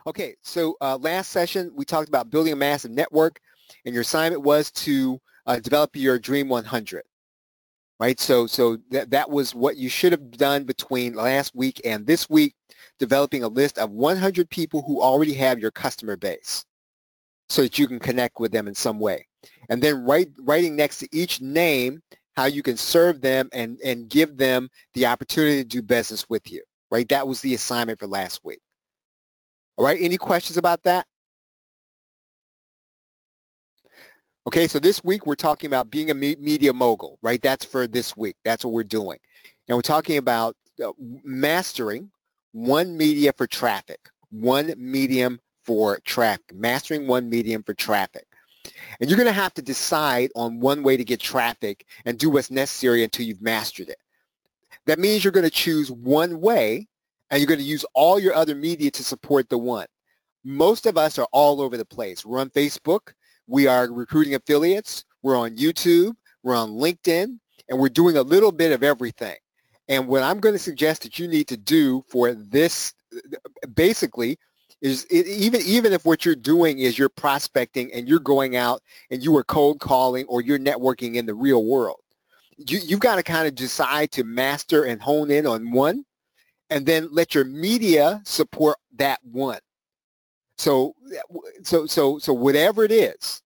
Okay, so last session we talked about building a massive network, and your assignment was to develop your Dream 100, right? So that was what you should have done between last week and this week, developing a list of 100 people who already have your customer base so that you can connect with them in some way. And then writing next to each name how you can serve them and give them the opportunity to do business with you, right? That was the assignment for last week. All right, any questions about that? Okay, so this week we're talking about being a media mogul, right? That's for this week. That's what we're doing. And we're talking about mastering one media for traffic, one medium for traffic, mastering one medium for traffic. And you're going to have to decide on one way to get traffic and do what's necessary until you've mastered it. That means you're going to choose one way and you're going to use all your other media to support the one. Most of us are all over the place. We're on Facebook. We are recruiting affiliates. We're on YouTube. We're on LinkedIn. And we're doing a little bit of everything. And what I'm going to suggest that you need to do for this basically is even if what you're doing is you're prospecting and you're going out and you are cold calling or you're networking in the real world, you've got to kind of decide to master and hone in on one and then let your media support that one. So whatever it is,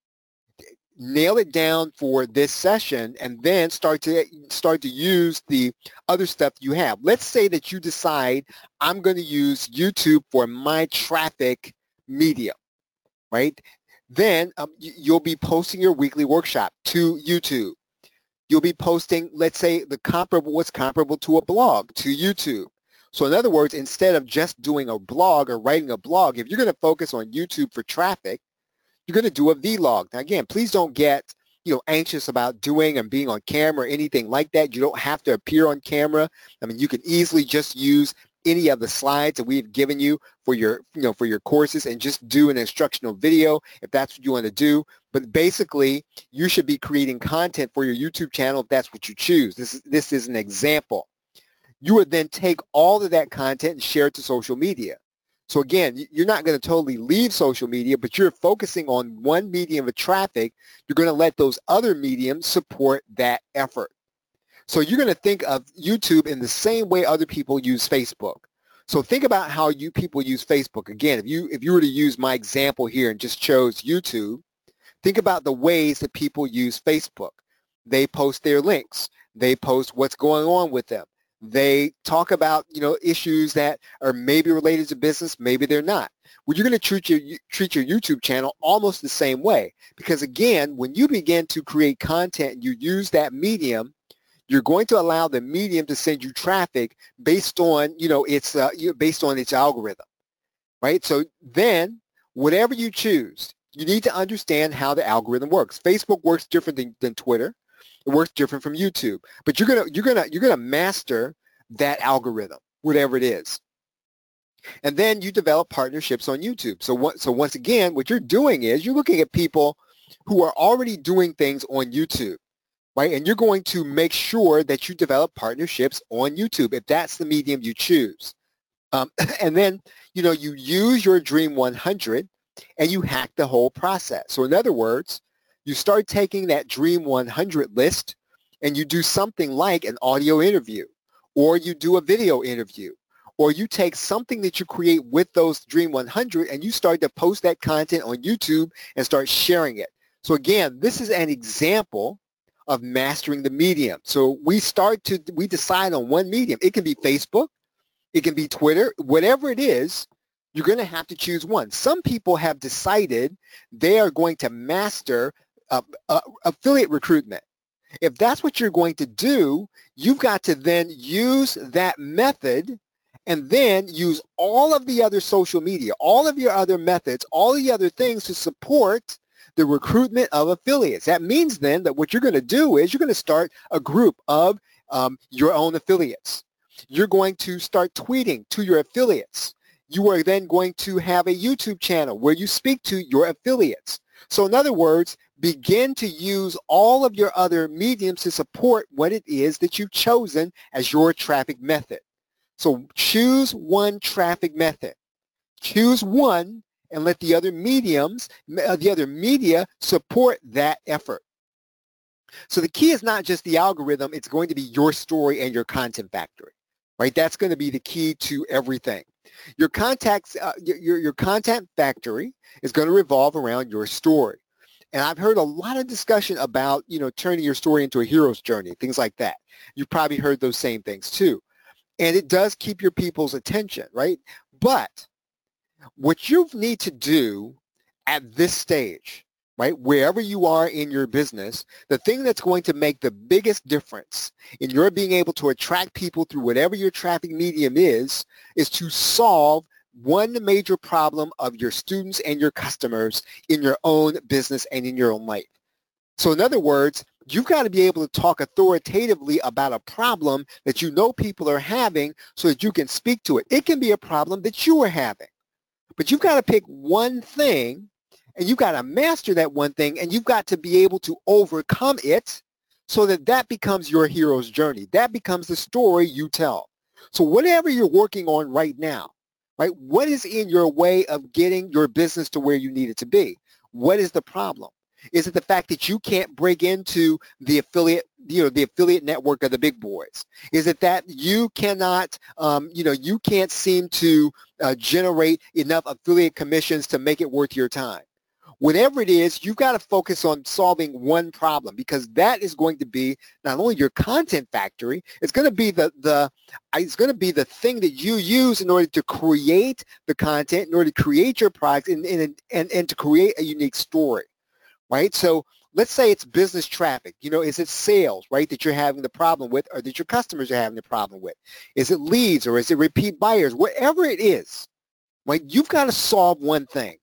nail it down for this session and then start to use the other stuff you have. Let's say that you decide I'm going to use YouTube for my traffic media, right? Then you'll be posting your weekly workshop to YouTube. You'll be posting, let's say, what's comparable to a blog to YouTube. So in other words, instead of just doing a blog or writing a blog, if you're going to focus on YouTube for traffic, you're going to do a vlog. Now, again, please don't get anxious about doing and being on camera or anything like that. You don't have to appear on camera. I mean, you can easily just use any of the slides that we've given you for your courses and just do an instructional video if that's what you want to do. But basically, you should be creating content for your YouTube channel if that's what you choose. This is an example. You would then take all of that content and share it to social media. So again, you're not going to totally leave social media, but you're focusing on one medium of traffic. You're going to let those other mediums support that effort. So you're going to think of YouTube in the same way other people use Facebook. So think about how people use Facebook. Again, if you were to use my example here and just chose YouTube, think about the ways that people use Facebook. They post their links. They post what's going on with them. They talk about, issues that are maybe related to business, maybe they're not. Well, you're going to treat your YouTube channel almost the same way because, again, when you begin to create content and you use that medium, you're going to allow the medium to send you traffic based on, based on its algorithm, right? So then, whatever you choose, you need to understand how the algorithm works. Facebook works different than Twitter. It works different from YouTube, but you're gonna master that algorithm, whatever it is, and then you develop partnerships on YouTube. So once again, what you're doing is you're looking at people who are already doing things on YouTube, right? And you're going to make sure that you develop partnerships on YouTube if that's the medium you choose, and then you use your Dream 100 and you hack the whole process. So in other words, you start taking that Dream 100 list and you do something like an audio interview, or you do a video interview, or you take something that you create with those Dream 100 and you start to post that content on YouTube and start sharing it. So again, this is an example of mastering the medium. So we decide on one medium. It can be Facebook, it can be Twitter, whatever it is. You're going to have to choose one. Some people have decided they are going to master affiliate recruitment. If that's what you're going to do, you've got to then use that method and then use all of the other social media, all of your other methods, all the other things to support the recruitment of affiliates. That means then that what you're going to do is you're going to start a group of your own affiliates. You're going to start tweeting to your affiliates. You are then going to have a YouTube channel where you speak to your affiliates. So in other words, begin to use all of your other mediums to support what it is that you've chosen as your traffic method. So choose one traffic method. Choose one and let the other media support that effort. So the key is not just the algorithm, it's going to be your story and your content factory, right? That's going to be the key to everything. Your your content factory is going to revolve around your story. And I've heard a lot of discussion about, turning your story into a hero's journey, things like that. You've probably heard those same things too. And it does keep your people's attention, right? But what you need to do at this stage, right, wherever you are in your business, the thing that's going to make the biggest difference in your being able to attract people through whatever your traffic medium is to solve one major problem of your students and your customers in your own business and in your own life. So in other words, you've got to be able to talk authoritatively about a problem that you know people are having so that you can speak to it. It can be a problem that you are having. But you've got to pick one thing, and you've got to master that one thing, and you've got to be able to overcome it so that that becomes your hero's journey. That becomes the story you tell. So whatever you're working on right now, right, what is in your way of getting your business to where you need it to be? What is the problem? Is it the fact that you can't break into the affiliate network of the big boys? Is it that you cannot, you can't seem to generate enough affiliate commissions to make it worth your time? Whatever it is, you've got to focus on solving one problem, because that is going to be not only your content factory, it's going to be it's going to be the thing that you use in order to create the content, in order to create your products, and to create a unique story. Right? So let's say it's business traffic. Is it sales, right, that you're having the problem with, or that your customers are having the problem with? Is it leads, or is it repeat buyers? Whatever it is, right, you've got to solve one thing,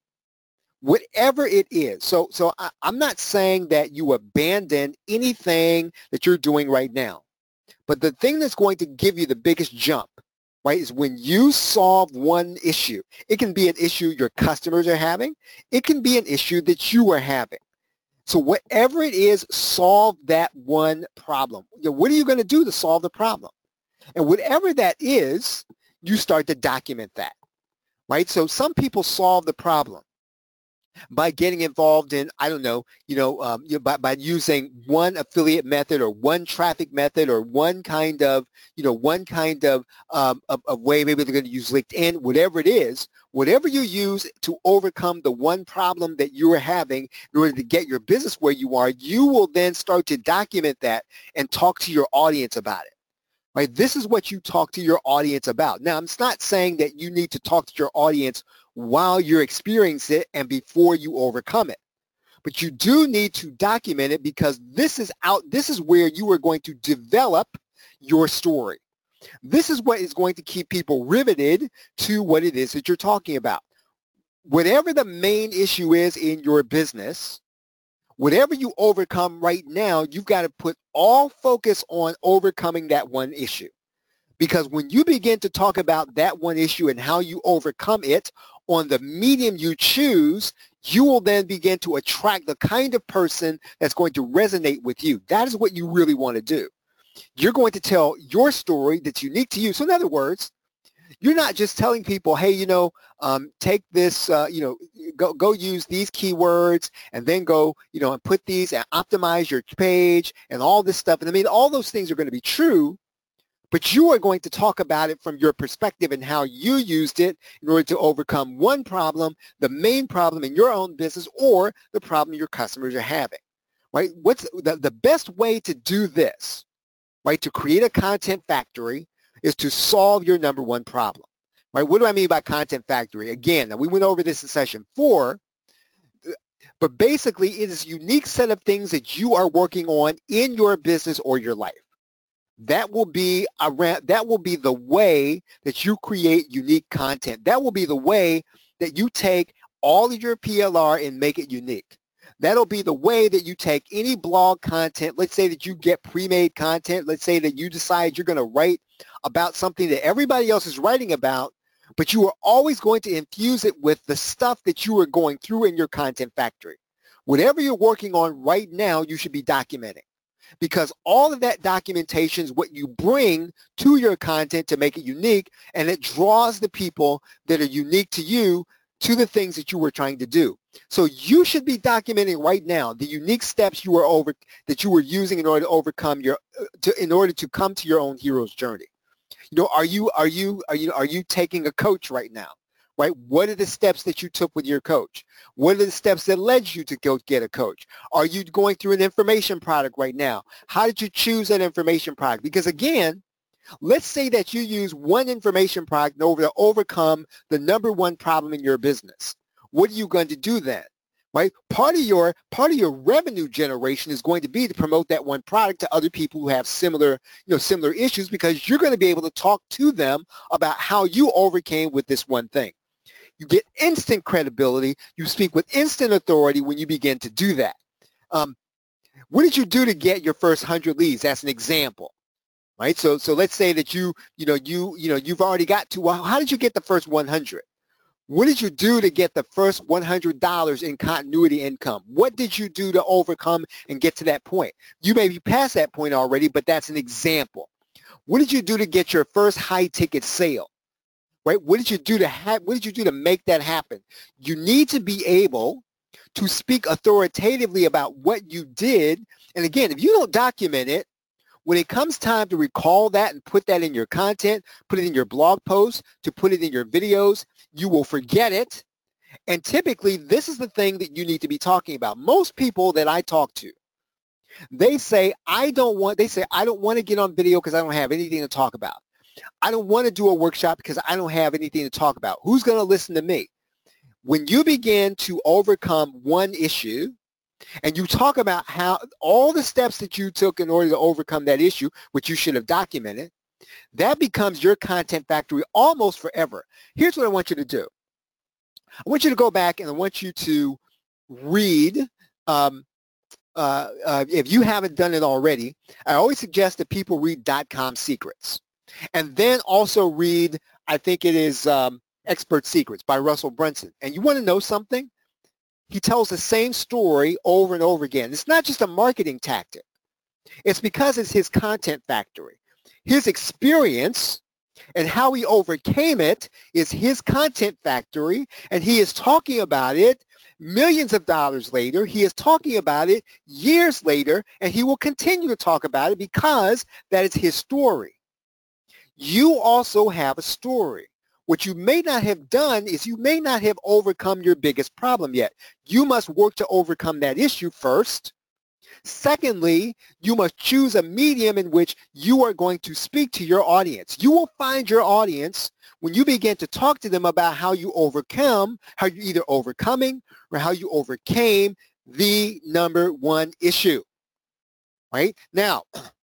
whatever it is. So I'm not saying that you abandon anything that you're doing right now. But the thing that's going to give you the biggest jump, right, is when you solve one issue. It can be an issue your customers are having. It can be an issue that you are having. So whatever it is, solve that one problem. What are you going to do to solve the problem? And whatever that is, you start to document that, right? So some people solve the problem by getting involved in, I don't know, by using one affiliate method or one traffic method or one kind of way. Maybe they're going to use LinkedIn, whatever it is, whatever you use to overcome the one problem that you are having in order to get your business where you are, you will then start to document that and talk to your audience about it. Right? This is what you talk to your audience about. Now, I'm not saying that you need to talk to your audience while you're experiencing it and before you overcome it. But you do need to document it, because this is where you are going to develop your story. This is what is going to keep people riveted to what it is that you're talking about. Whatever the main issue is in your business, whatever you overcome right now, you've got to put all focus on overcoming that one issue. Because when you begin to talk about that one issue and how you overcome it on the medium you choose, you will then begin to attract the kind of person that's going to resonate with you. That is what you really want to do. You're going to tell your story that's unique to you. So in other words, you're not just telling people, hey, take this, go use these keywords and then go, and put these and optimize your page and all this stuff. And I mean, all those things are going to be true, but you are going to talk about it from your perspective and how you used it in order to overcome one problem, the main problem in your own business, or the problem your customers are having, right? What's the best way to do this, right, to create a content factory, is to solve your number one problem, right? What do I mean by content factory? Again, now we went over this in session 4, but basically it is a unique set of things that you are working on in your business or your life. That will be the way that you create unique content. That will be the way that you take all of your PLR and make it unique. That'll be the way that you take any blog content. Let's say that you get pre-made content. Let's say that you decide you're going to write about something that everybody else is writing about, but you are always going to infuse it with the stuff that you are going through in your content factory. Whatever you're working on right now, you should be documenting. because all of that documentation is what you bring to your content to make it unique, and it draws the people that are unique to you to the things that you were trying to do. So you should be documenting right now the unique steps that you were using in order to overcome in order to come to your own hero's journey. Are you taking a coach right now? Right? What are the steps that you took with your coach? What are the steps that led you to go get a coach? Are you going through an information product right now? How did you choose that information product? Because again, let's say that you use one information product in order to overcome the number one problem in your business. What are you going to do then? Right? Part of your revenue generation is going to be to promote that one product to other people who have similar issues, because you're going to be able to talk to them about how you overcame with this one thing. You get instant credibility. You speak with instant authority when you begin to do that. What did you do to get your first 100 leads? That's an example, right? So let's say that you've already got to. Well, how did you get the first 100? What did you do to get the first $100 in continuity income? What did you do to overcome and get to that point? You may be past that point already, but that's an example. What did you do to get your first high-ticket sale? Right? What did you do to make that happen? You need to be able to speak authoritatively about what you did. And again, if you don't document it, when it comes time to recall that and put that in your content, put it in your blog posts, to put it in your videos, you will forget it. And typically, this is the thing that you need to be talking about. Most people that I talk to, they say, I don't want to get on video because I don't have anything to talk about. I don't want to do a workshop because I don't have anything to talk about. Who's going to listen to me? When you begin to overcome one issue and you talk about how all the steps that you took in order to overcome that issue, which you should have documented, that becomes your content factory almost forever. Here's what I want you to do. I want you to go back and I want you to read, if you haven't done it already, I always suggest that people read .com Secrets. And then also read, I think it is Expert Secrets by Russell Brunson. And you want to know something? He tells the same story over and over again. It's not just a marketing tactic. It's because it's his content factory. His experience and how he overcame it is his content factory, and he is talking about it millions of dollars later. He is talking about it years later, and he will continue to talk about it because that is his story. You also have a story. What you may not have done is you may not have overcome your biggest problem yet. You must work to overcome that issue first. Secondly, you must choose a medium in which you are going to speak to your audience. You will find your audience when you begin to talk to them about how you overcome, how you either overcoming or how you overcame the number one issue. Right? Now,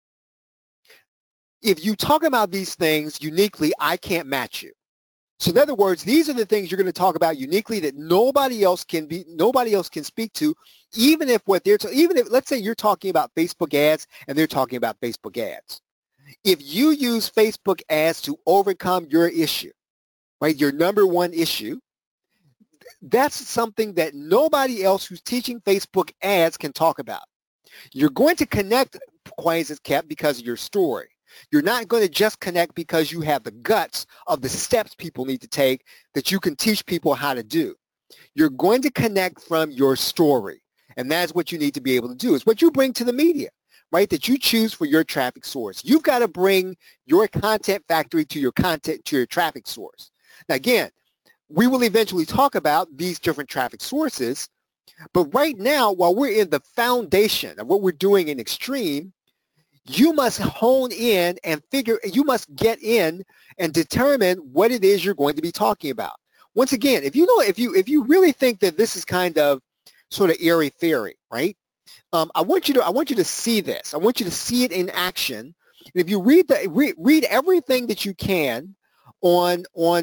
if you talk about these things uniquely, I can't match you. So in other words, these are the things you're going to talk about uniquely that nobody else can speak to, even if let's say you're talking about Facebook ads and they're talking about Facebook ads. If you use Facebook ads to overcome your issue, right, your number one issue, that's something that nobody else who's teaching Facebook ads can talk about. You're going to connect QuietAsKept because of your story. You're not going to just connect because you have the guts of the steps people need to take that you can teach people how to do. You're going to connect from your story. And that's what you need to be able to do. It's what you bring to the media, right, that you choose for your traffic source. You've got to bring your content factory to your traffic source. Now, again, we will eventually talk about these different traffic sources. But right now, while we're in the foundation of what we're doing in Extreme, you must hone in and you must get in and determine what it is you're going to be talking about. Once again, if you really think that this is kind of sort of airy-fairy, right? I want you to see this. I want you to see it in action. And if you read everything that you can on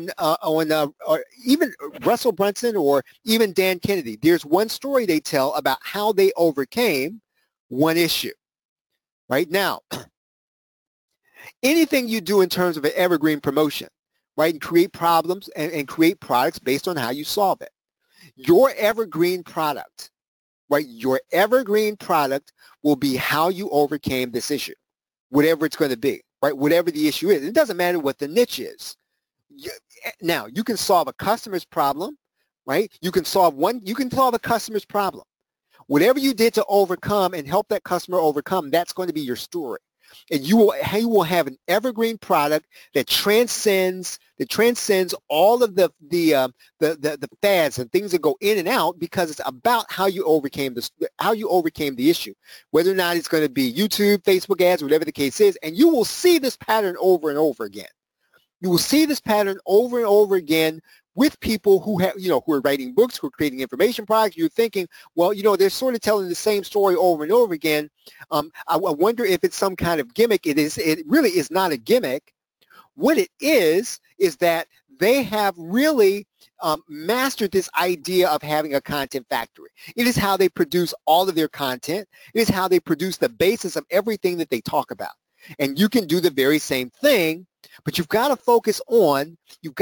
even Russell Brunson or even Dan Kennedy, there's one story they tell about how they overcame one issue. Right now, anything you do in terms of an evergreen promotion, right, and create problems and create products based on how you solve it. Your evergreen product, right? Your evergreen product will be how you overcame this issue, whatever it's going to be, right? Whatever the issue is. It doesn't matter what the niche is. Now, you can solve a customer's problem, right? You can solve a customer's problem. Whatever you did to overcome and help that customer overcome, that's going to be your story. And you will have an evergreen product that transcends all of the fads and things that go in and out, because it's about how you overcame the issue, whether or not it's going to be YouTube, Facebook ads, whatever the case is. And you will see this pattern over and over again. You will see this pattern over and over again with people who have, who are writing books, who are creating information products. You're thinking, well, they're sort of telling the same story over and over again. I wonder if it's some kind of gimmick. It really is not a gimmick. What it is that they have really mastered this idea of having a content factory. It is how they produce all of their content. It is how they produce the basis of everything that they talk about. And you can do the very same thing, but you've got to focus on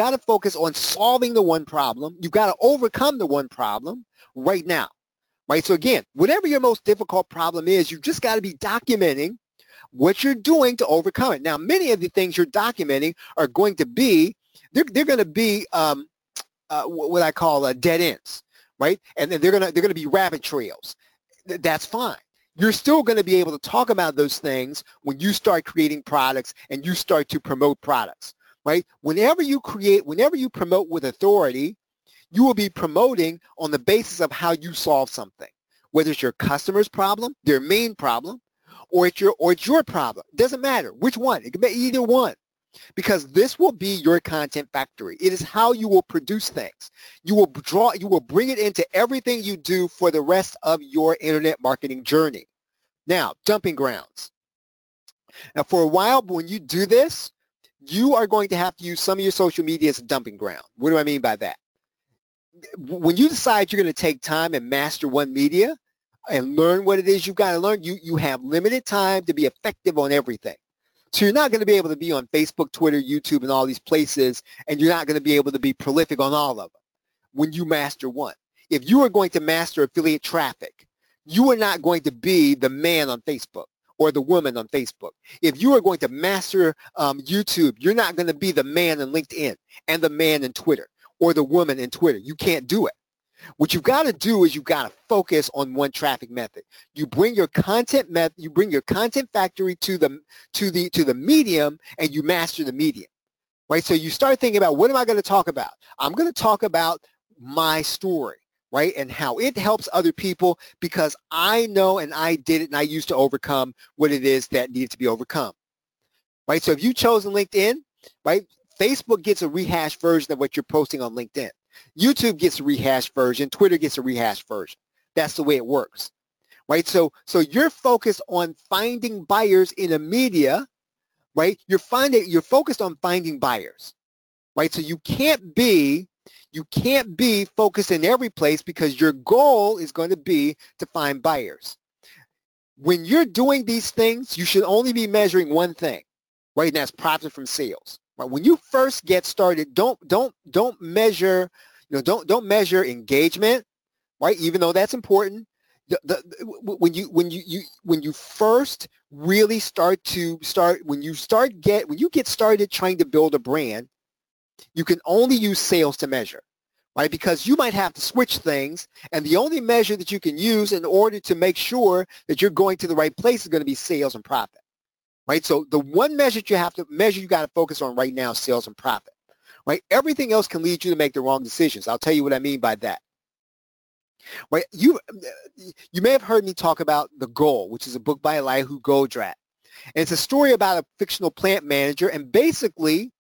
solving the one problem. You've got to overcome the one problem right now, right? So again, whatever your most difficult problem is, you've just got to be documenting what you're doing to overcome it. Now, many of the things you're documenting are going to be, they're going to be what I call dead ends, right? And then they're going to be rabbit trails. That's fine. You're still going to be able to talk about those things when you start creating products and you start to promote products, right? Whenever you promote with authority, you will be promoting on the basis of how you solve something, whether it's your customer's problem, their main problem, or it's your problem. It doesn't matter which one. It can be either one, because this will be your content factory. It is how you will produce things. You will bring it into everything you do for the rest of your internet marketing journey. Now, dumping grounds. Now, for a while, when you do this, you are going to have to use some of your social media as a dumping ground. What do I mean by that? When you decide you're going to take time and master one media and learn what it is you've got to learn, you have limited time to be effective on everything. So you're not going to be able to be on Facebook, Twitter, YouTube, and all these places, and you're not going to be able to be prolific on all of them when you master one. If you are going to master affiliate traffic, you are not going to be the man on Facebook or the woman on Facebook. If you are going to master YouTube, you're not going to be the man in LinkedIn and the man in Twitter or the woman in Twitter. You can't do it. What you've got to do is you've got to focus on one traffic method. You bring your content factory to the medium, and you master the medium, right? So you start thinking about, what am I going to talk about? I'm going to talk about my story, right? And how it helps other people, because I know and I did it and I used to overcome what it is that needed to be overcome, right? So if you've chosen LinkedIn, right, Facebook gets a rehashed version of what you're posting on LinkedIn. YouTube gets a rehashed version. Twitter gets a rehashed version. That's the way it works, right? So you're focused on finding buyers in a media, right? You're focused on finding buyers, right? So you can't be focused in every place, because your goal is going to be to find buyers. When you're doing these things, you should only be measuring one thing, right? And that's profit from sales. Right? When you first get started, don't measure, don't measure engagement, right? Even though that's important. When you first really when you get started trying to build a brand, you can only use sales to measure, right? Because you might have to switch things, and the only measure that you can use in order to make sure that you're going to the right place is going to be sales and profit. Right? So the one measure you got to focus on right now is sales and profit. Right? Everything else can lead you to make the wrong decisions. I'll tell you what I mean by that. Right? You may have heard me talk about The Goal, which is a book by Elihu Goldratt. And it's a story about a fictional plant manager, and basically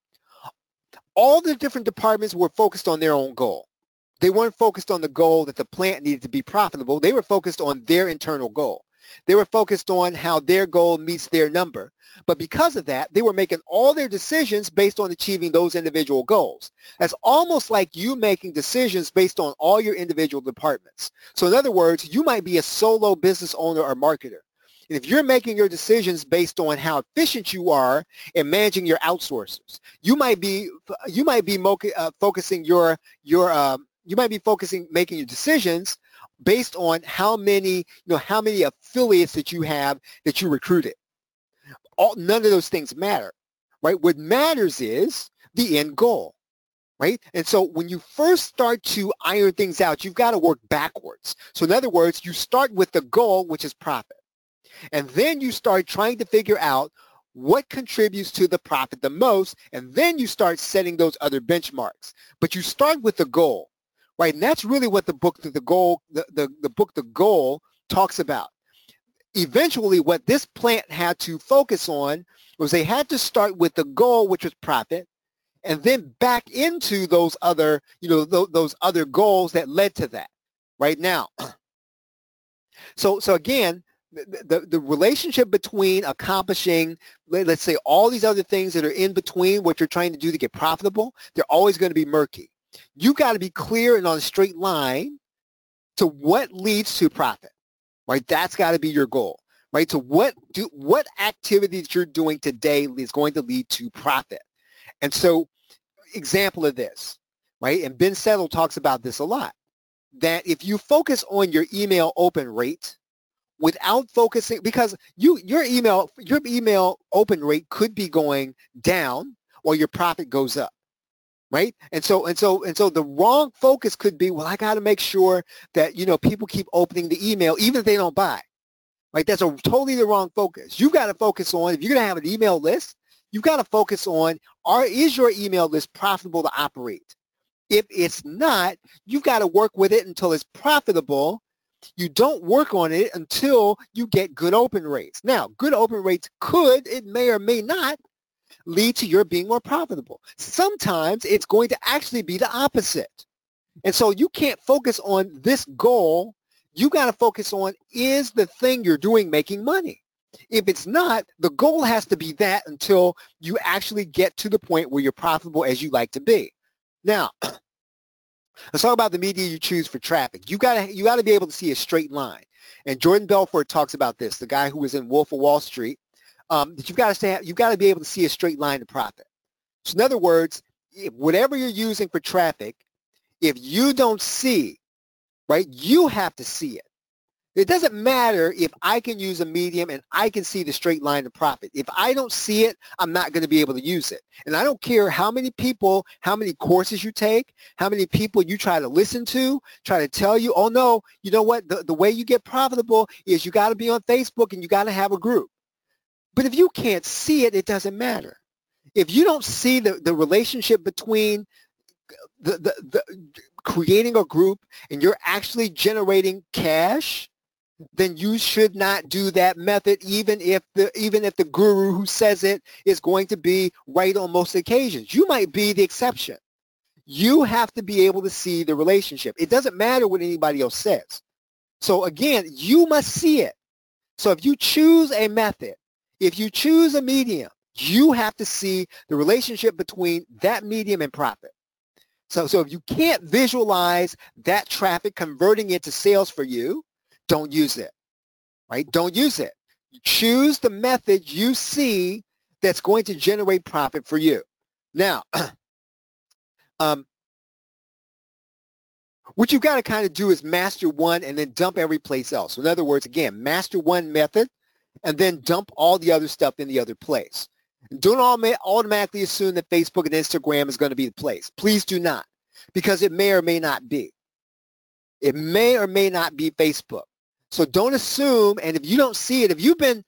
all the different departments were focused on their own goal. They weren't focused on the goal that the plant needed to be profitable. They were focused on their internal goal. They were focused on how their goal meets their number. But because of that, they were making all their decisions based on achieving those individual goals. That's almost like you making decisions based on all your individual departments. So in other words, you might be a solo business owner or marketer. And if you're making your decisions based on how efficient you are in managing your outsourcers, you might be making your decisions based on how many affiliates that you have that you recruited. None of those things matter, right? What matters is the end goal, right? And so when you first start to iron things out, you've got to work backwards. So in other words, you start with the goal, which is profit. And then you start trying to figure out what contributes to the profit the most, and then you start setting those other benchmarks. But you start with the goal, right? And that's really what the book, The Goal, talks about. Eventually, what this plant had to focus on was they had to start with the goal, which was profit, and then back into those other, those other goals that led to that. Right now, so again, the relationship between accomplishing, let's say, all these other things that are in between what you're trying to do to get profitable, they're always going to be murky. You got to be clear and on a straight line to what leads to profit, right? That's got to be your goal, right? So what activity that you're doing today is going to lead to profit? And so, example of this, right? And Ben Settle talks about this a lot, that if you focus on your email open rate, without focusing, because your email open rate could be going down while your profit goes up, right? And so the wrong focus could be, well, I got to make sure that people keep opening the email even if they don't buy, right? That's totally the wrong focus. You've got to focus on, if you're going to have an email list, you've got to focus on, is your email list profitable to operate? If it's not, you've got to work with it until it's profitable. You don't work on it until you get good open rates. Now, good open rates it may or may not lead to your being more profitable. Sometimes it's going to actually be the opposite. And so you can't focus on this goal. You got to focus on, is the thing you're doing making money? If it's not, the goal has to be that until you actually get to the point where you're profitable as you like to be. Now, let's talk about the media you choose for traffic. You got to be able to see a straight line. And Jordan Belfort talks about this, the guy who was in Wolf of Wall Street, that you've got to be able to see a straight line to profit. So in other words, whatever you're using for traffic, if you don't see, right, you have to see it. It doesn't matter if I can use a medium and I can see the straight line to profit. If I don't see it, I'm not going to be able to use it. And I don't care how many people, how many courses you take, how many people you try to listen to, try to tell you, oh no, you know what, the way you get profitable is you got to be on Facebook and you got to have a group. But if you can't see it, it doesn't matter. If you don't see the relationship between the creating a group and you're actually generating cash, then you should not do that method, even if the guru who says it is going to be right on most occasions. You might be the exception. You have to be able to see the relationship. It doesn't matter what anybody else says. So again, you must see it. So if you choose a method, if you choose a medium, you have to see the relationship between that medium and profit. So if you can't visualize that traffic converting into sales for you, don't use it, right? Don't use it. Choose the method you see that's going to generate profit for you. Now, what you've got to kind of do is master one and then dump every place else. So in other words, again, master one method and then dump all the other stuff in the other place. Don't automatically assume that Facebook and Instagram is going to be the place. Please do not, because it may or may not be. It may or may not be Facebook. So don't assume, and if you don't see it, if you've been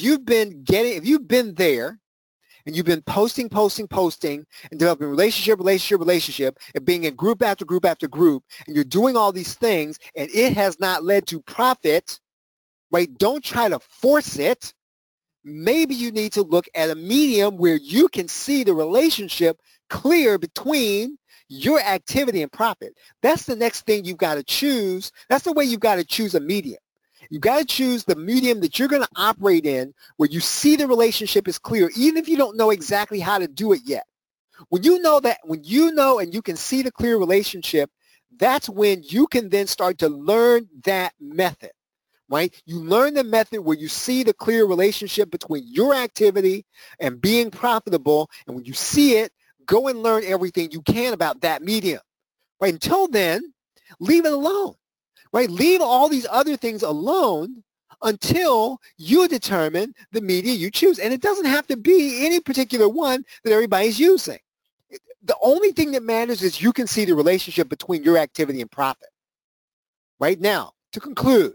there and you've been posting and developing relationship, and being in group after group after group, and you're doing all these things and it has not led to profit, right? Don't try to force it. Maybe you need to look at a medium where you can see the relationship clear between your activity and profit. That's the next thing you've got to choose. That's the way you've got to choose a medium. You've got to choose the medium that you're going to operate in where you see the relationship is clear, even if you don't know exactly how to do it yet. When you know and you can see the clear relationship, that's when you can then start to learn that method, right? You learn the method where you see the clear relationship between your activity and being profitable. And when you see it, go and learn everything you can about that medium, right? Until then, leave it alone. right? Leave all these other things alone until you determine the media you choose. And it doesn't have to be any particular one that everybody's using. The only thing that matters is you can see the relationship between your activity and profit. Right now, to conclude,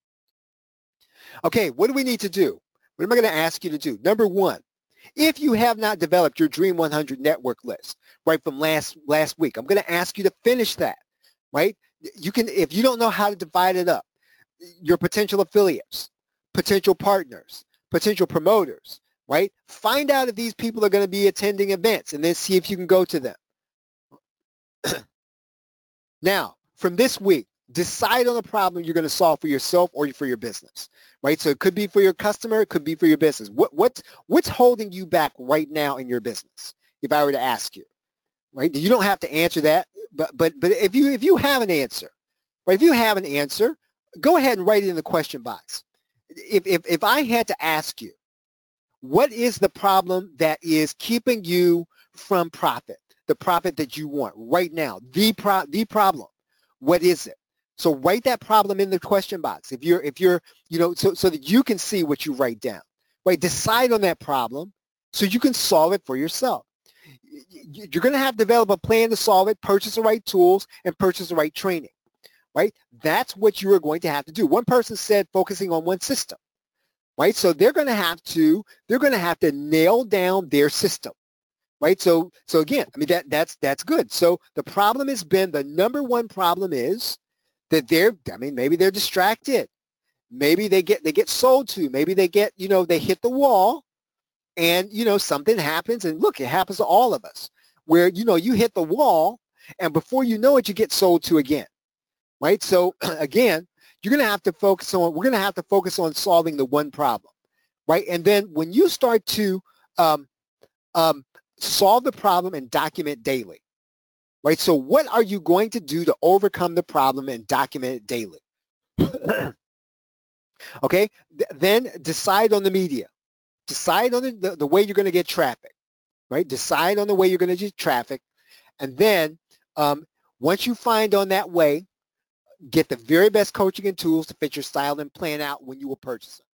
okay, what do we need to do? What am I going to ask you to do? Number one, if you have not developed your Dream 100 network list, right, from last week, I'm going to ask you to finish that, right? You can, if you don't know how to divide it up, your potential affiliates, potential partners, potential promoters, right? Find out if these people are going to be attending events and then see if you can go to them. Now, from this week, decide on a problem you're going to solve for yourself or for your business, right? So it could be for your customer, it could be for your business. What's holding you back right now in your business? If I were to ask you, right? You don't have to answer that, but if you have an answer, right? If you have an answer, go ahead and write it in the question box. If I had to ask you, what is the problem that is keeping you from profit? The profit that you want right now, the problem. What is it? So write that problem in the question box. If you're, you know, so that you can see what you write down. Right? Decide on that problem so you can solve it for yourself. You're going to have to develop a plan to solve it, purchase the right tools, and purchase the right training. Right? That's what you are going to have to do. One person said focusing on one system. Right? So they're going to have to nail down their system. Right? So again, I mean, that's good. So the problem has been, the number one problem is that maybe they're distracted. Maybe they get sold to. Maybe they get, you know, they hit the wall and, you know, something happens. And look, it happens to all of us where, you know, you hit the wall and before you know it, you get sold to again. Right? So again, we're going to have to focus on solving the one problem. Right? And then when you start to solve the problem and document daily. Right? So what are you going to do to overcome the problem and document it daily? Okay? Then decide on the media. Decide on the way you're going to get traffic. Right? Decide on the way you're going to get traffic. And then once you find on that way, get the very best coaching and tools to fit your style and plan out when you will purchase them.